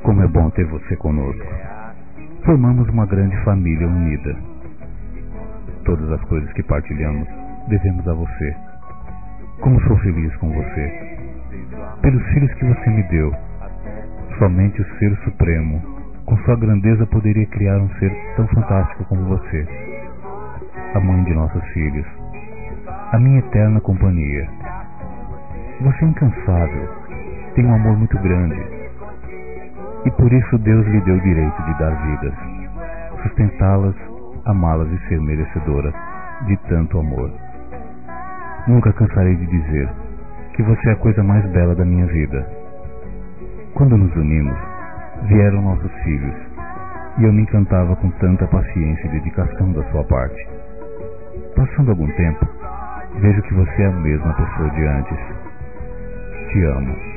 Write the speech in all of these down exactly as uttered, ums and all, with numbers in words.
Como é bom ter você conosco. Formamos uma grande família unida. Todas as coisas que partilhamos devemos a você. Como sou feliz com você. Pelos filhos que você me deu. Somente o Ser Supremo, com sua grandeza, poderia criar um ser tão fantástico como você. A mãe de nossos filhos. A minha eterna companhia. Você é incansável. Tem um amor muito grande. E por isso Deus lhe deu o direito de dar vidas, sustentá-las, amá-las e ser merecedora de tanto amor. Nunca cansarei de dizer que você é a coisa mais bela da minha vida. Quando nos unimos, vieram nossos filhos, e eu me encantava com tanta paciência e dedicação da sua parte. Passando algum tempo, vejo que você é a mesma pessoa de antes. Te amo.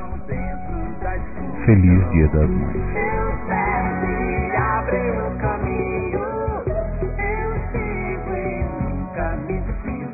Feliz Dia das Mães. Eu peço e abre o caminho, eu sigo e nunca me desvio.